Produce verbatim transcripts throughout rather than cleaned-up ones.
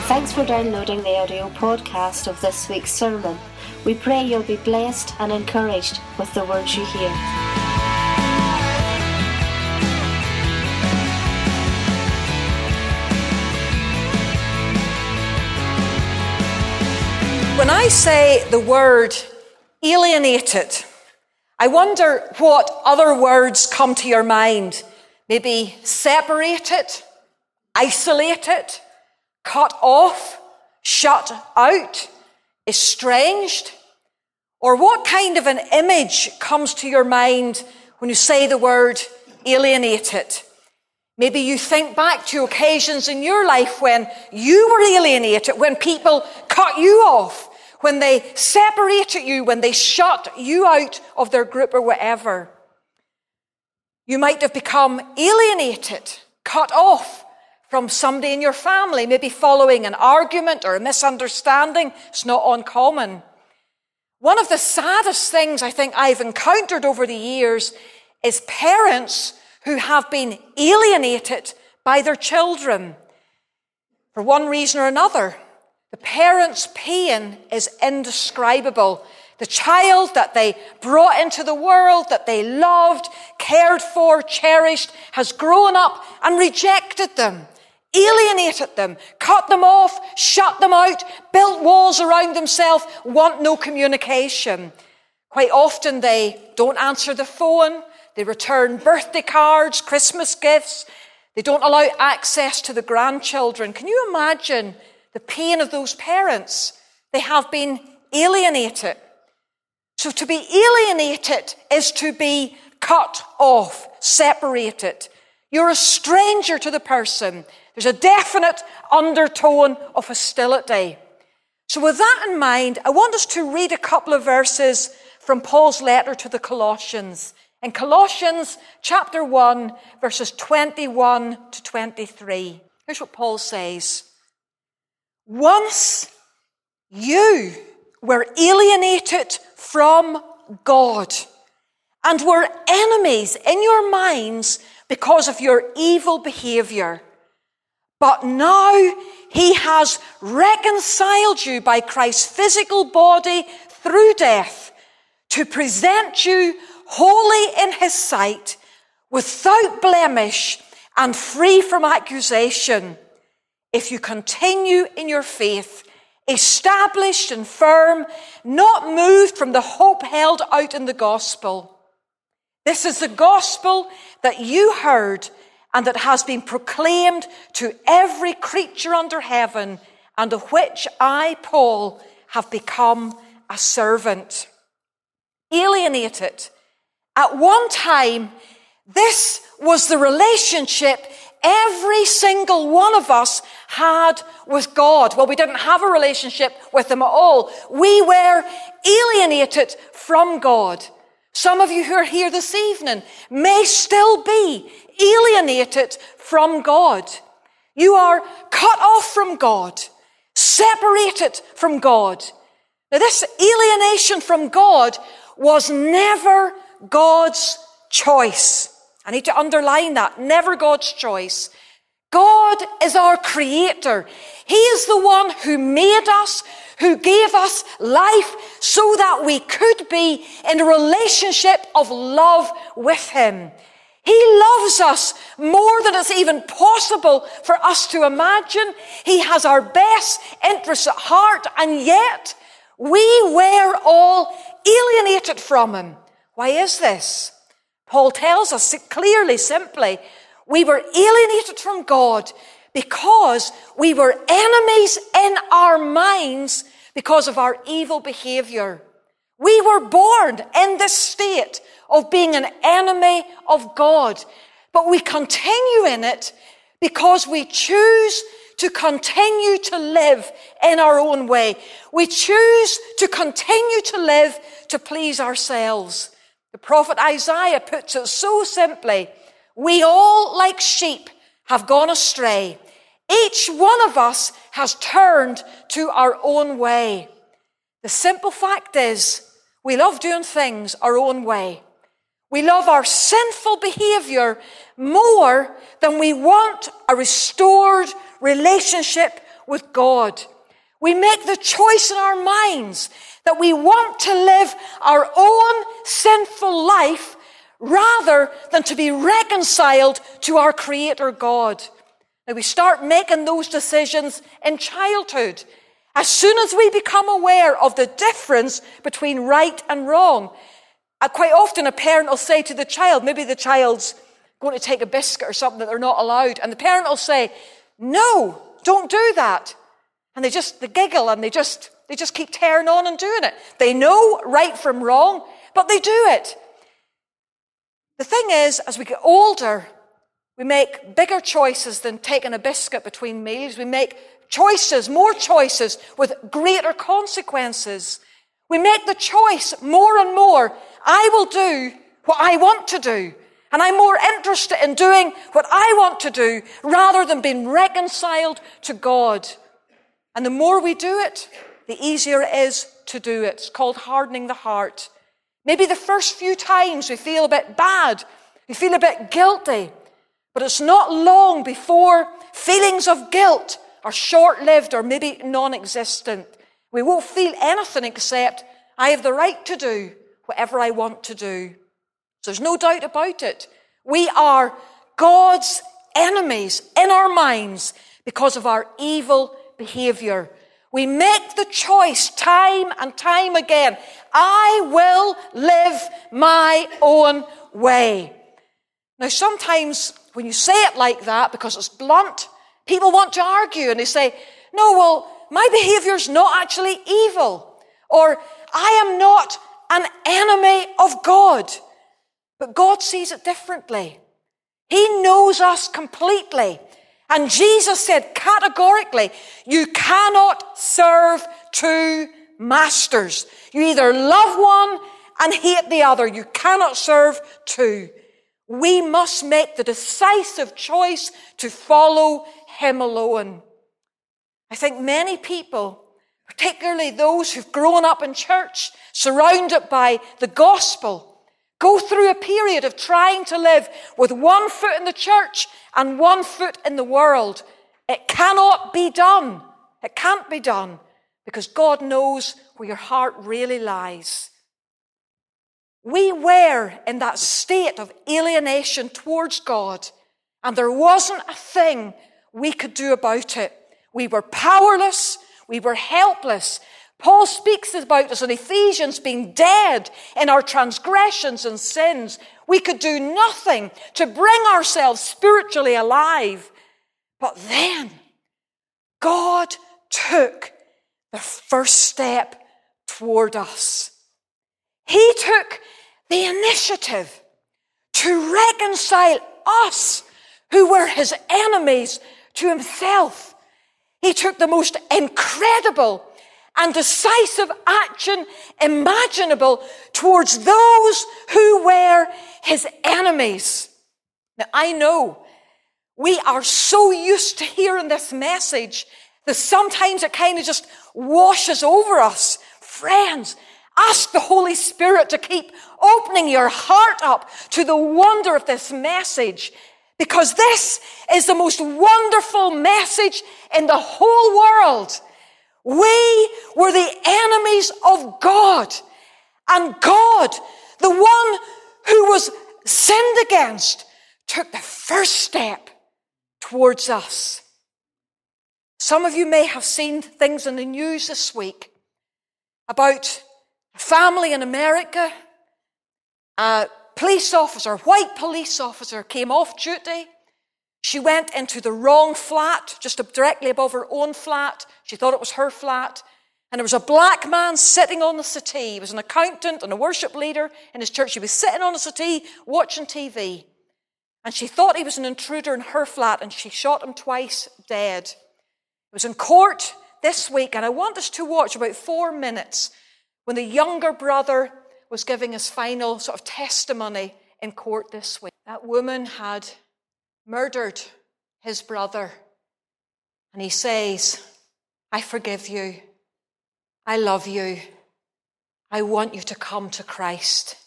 Thanks for downloading the audio podcast of this week's sermon. We pray you'll be blessed and encouraged with the words you hear. When I say the word alienated, I wonder what other words come to your mind. Maybe separated, isolated, cut off, shut out, estranged? Or what kind of an image comes to your mind when you say the word alienated? Maybe you think back to occasions in your life when you were alienated, when people cut you off, when they separated you, when they shut you out of their group or whatever. You might have become alienated, cut off from somebody in your family, maybe following an argument or a misunderstanding. It's not uncommon. One of the saddest things I think I've encountered over the years is parents who have been alienated by their children. For one reason or another, the parents' pain is indescribable. The child that they brought into the world, that they loved, cared for, cherished, has grown up and rejected them, alienated them, cut them off, shut them out, built walls around themselves, want no communication. Quite often they don't answer the phone, they return birthday cards, Christmas gifts, they don't allow access to the grandchildren. Can you imagine the pain of those parents? They have been alienated. So to be alienated is to be cut off, separated. You're a stranger to the person. There's a definite undertone of hostility. So with that in mind, I want us to read a couple of verses from Paul's letter to the Colossians. In Colossians chapter one, verses twenty-one to twenty-three. Here's what Paul says. Once you were alienated from God and were enemies in your minds because of your evil behavior. But now he has reconciled you by Christ's physical body through death to present you holy in his sight, without blemish and free from accusation, if you continue in your faith, established and firm, not moved from the hope held out in the gospel. This is the gospel that you heard and that has been proclaimed to every creature under heaven, and of which I, Paul, have become a servant. Alienated. At one time, this was the relationship every single one of us had with God. Well, we didn't have a relationship with him at all. We were alienated from God. Some of you who are here this evening may still be alienated from God. You are cut off from God, separated from God. Now, this alienation from God was never God's choice. I need to underline that. Never God's choice. God is our creator. He is the one who made us, who gave us life so that we could be in a relationship of love with him. He loves us more than it's even possible for us to imagine. He has our best interests at heart, and yet we were all alienated from him. Why is this? Paul tells us clearly, simply, we were alienated from God because we were enemies in our minds because of our evil behavior. We were born in this state of being an enemy of God, but we continue in it because we choose to continue to live in our own way. We choose to continue to live to please ourselves. The prophet Isaiah puts it so simply, we all, like sheep, have gone astray. Each one of us has turned to our own way. The simple fact is, we love doing things our own way. We love our sinful behavior more than we want a restored relationship with God. We make the choice in our minds that we want to live our own sinful life rather than to be reconciled to our Creator God. Now, we start making those decisions in childhood. As soon as we become aware of the difference between right and wrong, uh, quite often a parent will say to the child, maybe the child's going to take a biscuit or something that they're not allowed, and the parent will say, "No, don't do that." And they just, they giggle and they just, they just keep tearing on and doing it. They know right from wrong, but they do it. The thing is, as we get older, we make bigger choices than taking a biscuit between meals. We make choices, more choices with greater consequences. We make the choice more and more, I will do what I want to do. And I'm more interested in doing what I want to do rather than being reconciled to God. And the more we do it, the easier it is to do it. It's called hardening the heart. Maybe the first few times we feel a bit bad, we feel a bit guilty, but it's not long before feelings of guilt are short-lived or maybe non-existent. We won't feel anything except I have the right to do whatever I want to do. So there's no doubt about it. We are God's enemies in our minds because of our evil behavior. We make the choice time and time again. I will live my own way. Now, sometimes when you say it like that, because it's blunt, people want to argue and they say, no, well, my behavior's not actually evil. Or I am not an enemy of God. But God sees it differently. He knows us completely. And Jesus said categorically, you cannot serve two masters. You either love one and hate the other. You cannot serve two. We must make the decisive choice to follow Him alone. I think many people, particularly those who've grown up in church, surrounded by the gospel, go through a period of trying to live with one foot in the church and one foot in the world. It cannot be done. It can't be done because God knows where your heart really lies. We were in that state of alienation towards God, and there wasn't a thing we could do about it. We were powerless. We were helpless. Paul speaks about us in Ephesians being dead in our transgressions and sins. We could do nothing to bring ourselves spiritually alive. But then God took the first step toward us. He took the initiative to reconcile us, who were His enemies, to Himself. He took the most incredible and decisive action imaginable towards those who were His enemies. Now, I know we are so used to hearing this message that sometimes it kind of just washes over us. Friends, ask the Holy Spirit to keep opening your heart up to the wonder of this message, because this is the most wonderful message in the whole world. We were the enemies of God, and God, the one who was sinned against, took the first step towards us. Some of you may have seen things in the news this week about a family in America. A police officer, white police officer, came off duty. She went into the wrong flat, just directly above her own flat. She thought it was her flat. And there was a black man sitting on the settee. He was an accountant and a worship leader in his church. He was sitting on the settee watching T V. And she thought he was an intruder in her flat, and she shot him twice dead. It was in court this week, and I want us to watch about four minutes when the younger brother was giving his final sort of testimony in court this week. That woman had murdered his brother. And he says, I forgive you. I love you. I want you to come to Christ.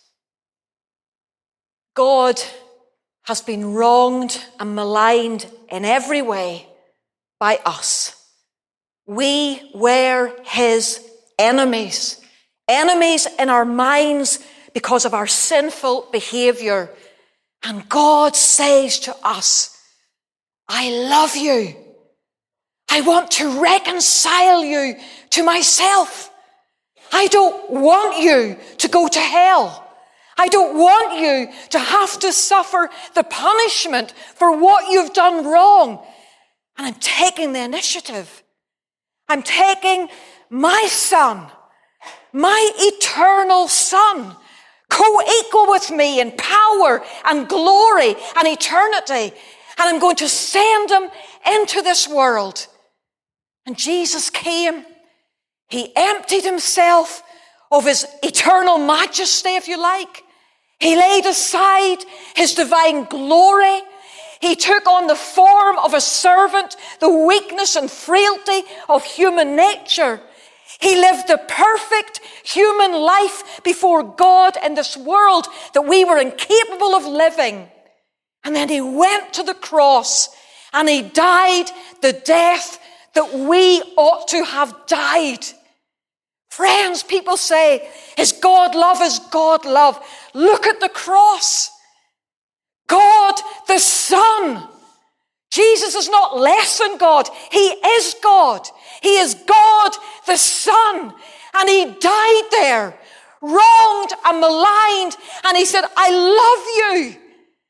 God has been wronged and maligned in every way by us. We were his enemies. Enemies in our minds because of our sinful behavior. And God says to us, I love you. I want to reconcile you to myself. I don't want you to go to hell. I don't want you to have to suffer the punishment for what you've done wrong. And I'm taking the initiative. I'm taking my son, my eternal son, co-equal with me in power and glory and eternity. And I'm going to send him into this world. And Jesus came. He emptied himself of his eternal majesty, if you like. He laid aside his divine glory. He took on the form of a servant, the weakness and frailty of human nature. He lived the perfect human life before God in this world that we were incapable of living. And then he went to the cross and he died the death that we ought to have died. Friends, people say, is God love? Is God love? Look at the cross. God the Son. Jesus is not less than God. He is God. He is God the Son. And he died there, wronged and maligned. And he said, I love you.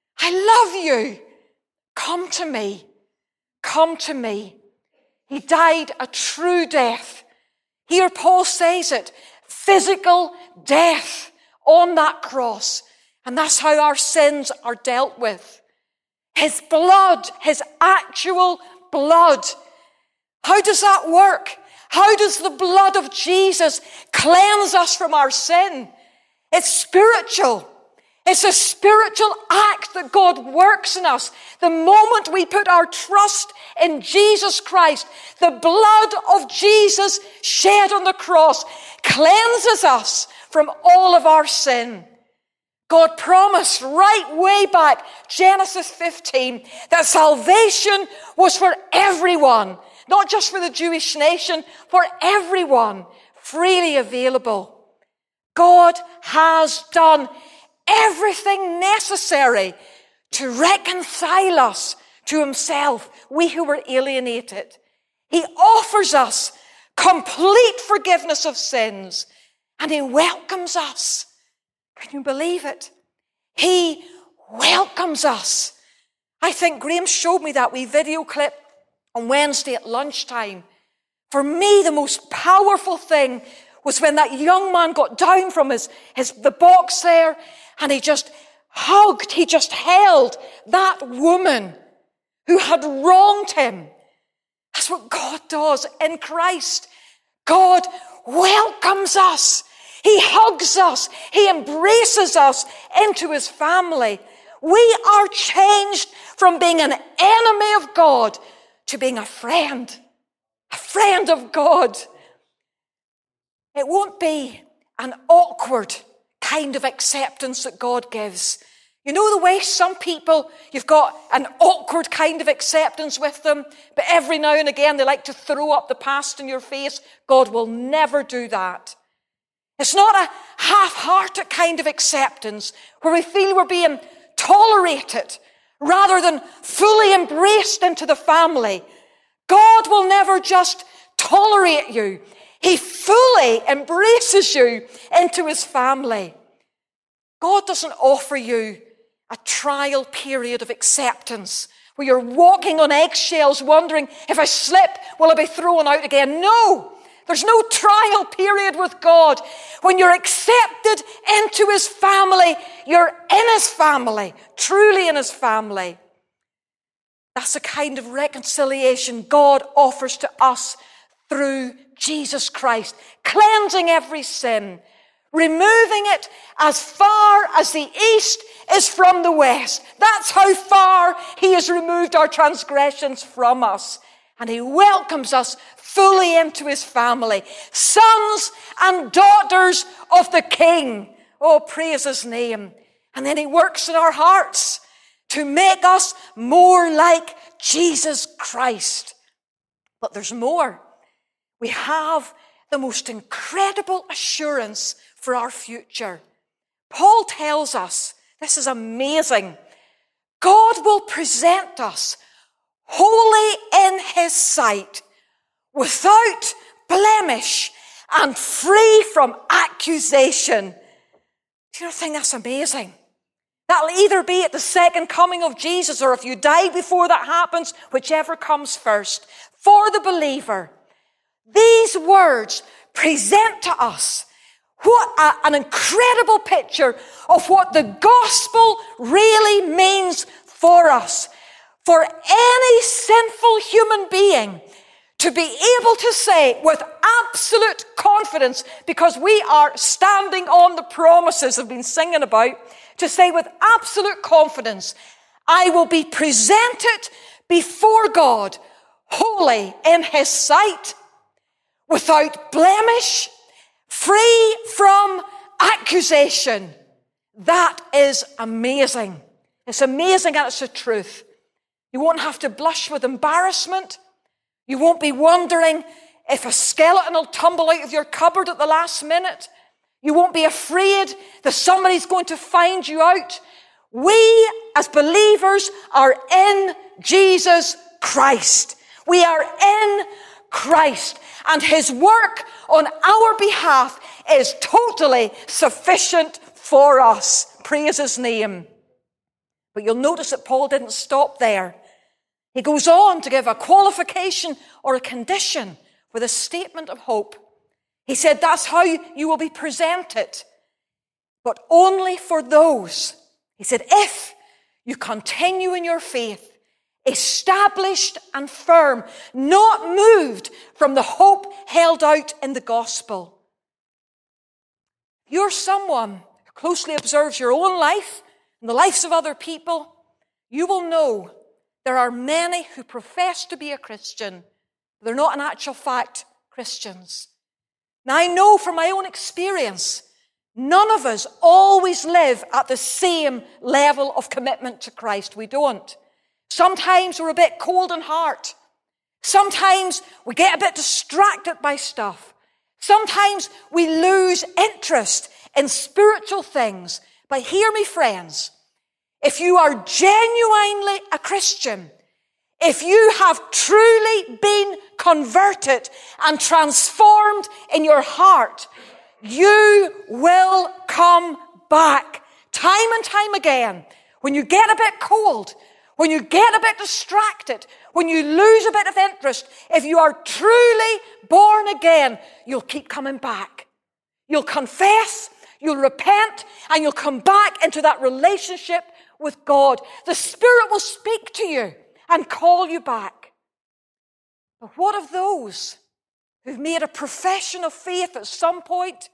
I love you. Come to me. Come to me. He died a true death. Here Paul says it, physical death on that cross. And that's how our sins are dealt with. His blood, his actual blood. How does that work? How does the blood of Jesus cleanse us from our sin? It's spiritual. It's a spiritual act that God works in us. The moment we put our trust in Jesus Christ, the blood of Jesus shed on the cross cleanses us from all of our sin. God promised right way back, Genesis fifteen, that salvation was for everyone, not just for the Jewish nation, for everyone, freely available. God has done everything necessary to reconcile us to himself, we who were alienated. He offers us complete forgiveness of sins, and he welcomes us. Can you believe it? He welcomes us. I think Graham showed me that wee video clip on Wednesday at lunchtime. For me, the most powerful thing was when that young man got down from his, his the box there, and he just hugged, he just held that woman who had wronged him. That's what God does in Christ. God welcomes us. He hugs us. He embraces us into his family. We are changed from being an enemy of God to being a friend, a friend of God. It won't be an awkward kind of acceptance that God gives. You know the way some people, you've got an awkward kind of acceptance with them, but every now and again they like to throw up the past in your face. God will never do that. It's not a half-hearted kind of acceptance where we feel we're being tolerated rather than fully embraced into the family. God will never just tolerate you. He fully embraces you into his family. God doesn't offer you a trial period of acceptance where you're walking on eggshells wondering, if I slip, will I be thrown out again? No, there's no trial period with God. When you're accepted into his family, you're in his family, truly in his family. That's the kind of reconciliation God offers to us through Jesus Christ, cleansing every sin, removing it as far as the east is from the west. That's how far he has removed our transgressions from us. And he welcomes us fully into his family. Sons and daughters of the King. Oh, praise his name. And then he works in our hearts to make us more like Jesus Christ. But there's more. we have the most incredible assurance for our future. Paul tells us, this is amazing, God will present us holy in his sight, without blemish and free from accusation. Do you not think that's amazing? That'll either be at the second coming of Jesus, or if you die before that happens, whichever comes first. For the believer, these words present to us what a, an incredible picture of what the gospel really means for us. For any sinful human being to be able to say with absolute confidence, because we are standing on the promises I've been singing about, to say with absolute confidence, I will be presented before God, holy in his sight, without blemish, free from accusation. That is amazing. It's amazing and it's the truth. You won't have to blush with embarrassment. You won't be wondering if a skeleton will tumble out of your cupboard at the last minute. You won't be afraid that somebody's going to find you out. We, as believers, are in Jesus Christ. We are in Christ. And his work on our behalf is totally sufficient for us. Praise his name. But you'll notice that Paul didn't stop there. He goes on to give a qualification or a condition for the statement of hope. He said that's how you will be presented, but only for those. He said, if you continue in your faith, established and firm, not moved from the hope held out in the gospel. You're someone who closely observes your own life and the lives of other people. You will know there are many who profess to be a Christian, but they're not in actual fact Christians. Now, I know from my own experience, none of us always live at the same level of commitment to Christ. We don't. Sometimes we're a bit cold in heart. Sometimes we get a bit distracted by stuff. Sometimes we lose interest in spiritual things. But hear me, friends, if you are genuinely a Christian, if you have truly been converted and transformed in your heart, you will come back time and time again. When you get a bit cold, when you get a bit distracted, when you lose a bit of interest, if you are truly born again, you'll keep coming back. You'll confess, you'll repent, and you'll come back into that relationship with God. The Spirit will speak to you and call you back. But what of those who've made a profession of faith at some point,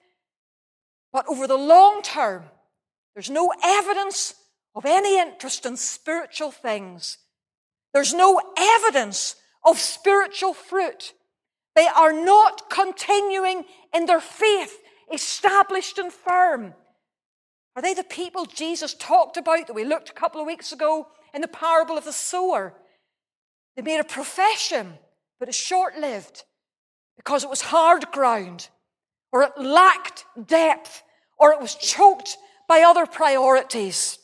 but over the long term, there's no evidence of any interest in spiritual things. There's no evidence of spiritual fruit. They are not continuing in their faith, established and firm. Are they the people Jesus talked about that we looked a couple of weeks ago in the parable of the sower? They made a profession, but it's short-lived because it was hard ground, or it lacked depth, or it was choked by other priorities.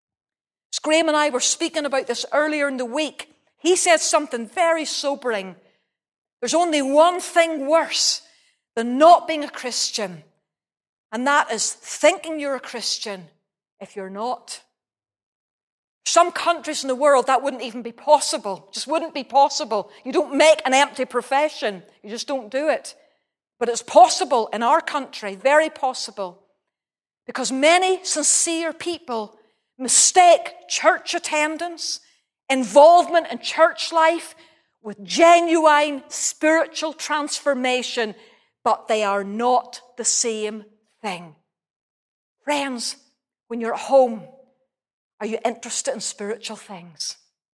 As Graham and I were speaking about this earlier in the week, he said something very sobering. There's only one thing worse than not being a Christian, and that is thinking you're a Christian if you're not. Some countries in the world, that wouldn't even be possible. Just wouldn't be possible. You don't make an empty profession. You just don't do it. But it's possible in our country, very possible. Because many sincere people mistake church attendance, involvement in church life, with genuine spiritual transformation, but they are not the same thing. Friends, when you're at home, are you interested in spiritual things?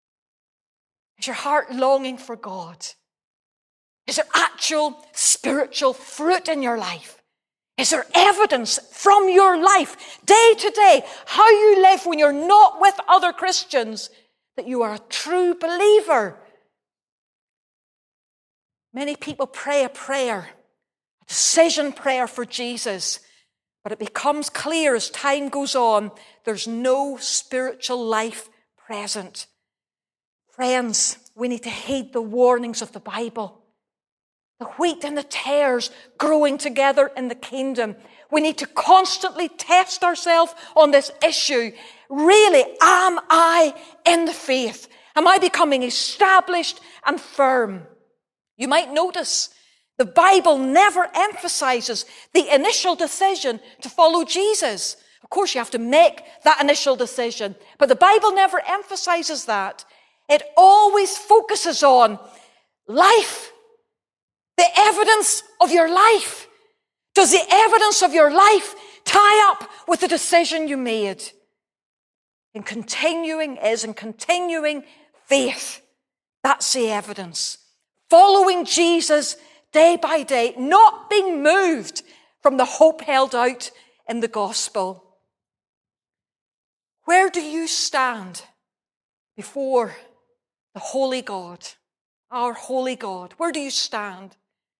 Is your heart longing for God? Is there actual spiritual fruit in your life? Is there evidence from your life, day to day, how you live when you're not with other Christians, that you are a true believer? Many people pray a prayer, a decision prayer for Jesus, but it becomes clear as time goes on, there's no spiritual life present. Friends, we need to heed the warnings of the Bible. The wheat and the tares growing together in the kingdom. We need to constantly test ourselves on this issue. Really, am I in the faith? Am I becoming established and firm? You might notice the Bible never emphasizes the initial decision to follow Jesus. Of course, you have to make that initial decision, but the Bible never emphasizes that. It always focuses on life, the evidence of your life. Does the evidence of your life tie up with the decision you made? In continuing is in continuing faith. That's the evidence. Following Jesus day by day, not being moved from the hope held out in the gospel. Where do you stand before the holy God, our holy God? Where do you stand?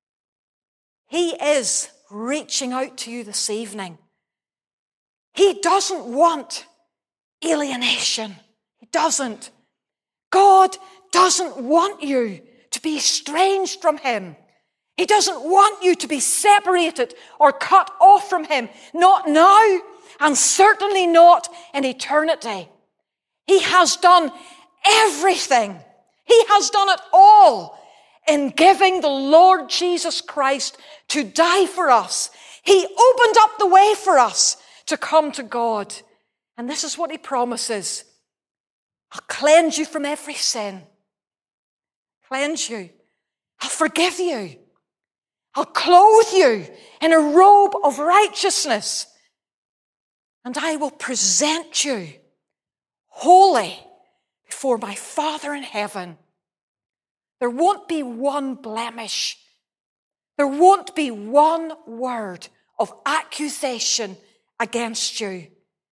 He is reaching out to you this evening. He doesn't want alienation. He doesn't. God doesn't want you to be estranged from him. He doesn't want you to be separated or cut off from him. Not now, and certainly not in eternity. He has done everything. He has done it all in giving the Lord Jesus Christ to die for us. He opened up the way for us to come to God. And this is what he promises. I'll cleanse you from every sin. Cleanse you. I'll forgive you. I'll clothe you in a robe of righteousness. And I will present you holy before my Father in heaven. There won't be one blemish. There won't be one word of accusation against you.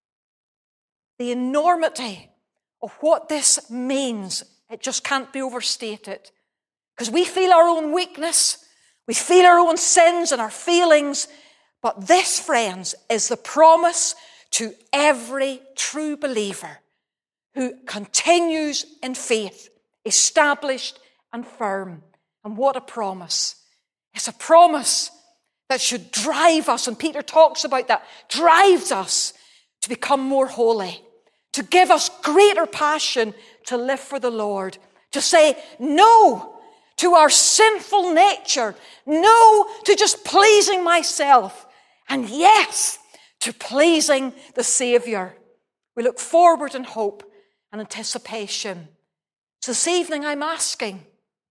The enormity of what this means, it just can't be overstated. Because we feel our own weakness, we feel our own sins and our feelings, but this, friends, is the promise to every true believer who continues in faith, established and firm. And what a promise. It's a promise that should drive us, and Peter talks about that, drives us to become more holy, to give us greater passion to live for the Lord, to say no to our sinful nature, no to just pleasing myself, and yes to pleasing the Savior. We look forward in hope and anticipation. So this evening I'm asking,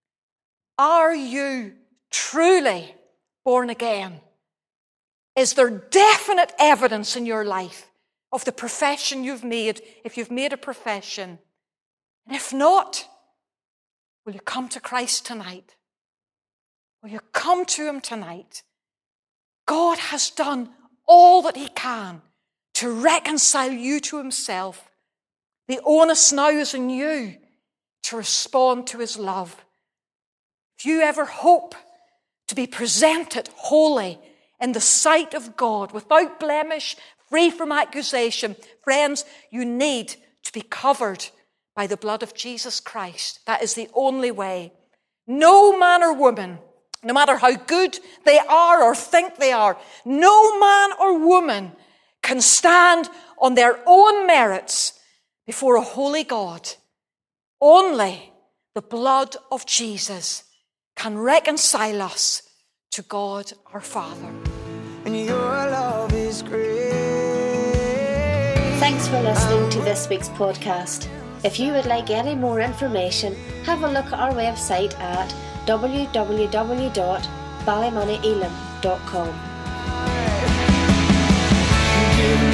are you truly born again? Is there definite evidence in your life of the profession you've made, if you've made a profession? And if not, will you come to Christ tonight? Will you come to him tonight? God has done all that he can to reconcile you to himself. The onus now is in you to respond to his love. If you ever hope to be presented holy in the sight of God, without blemish, free from accusation, friends, you need to be covered by the blood of Jesus Christ. That is the only way. No man or woman, no matter how good they are or think they are, no man or woman can stand on their own merits before a holy God. Only the blood of Jesus can reconcile us to God our Father. And your love is great. Thanks for listening to this week's podcast. If you would like any more information, have a look at our website at w w w dot ballymoney elim dot com.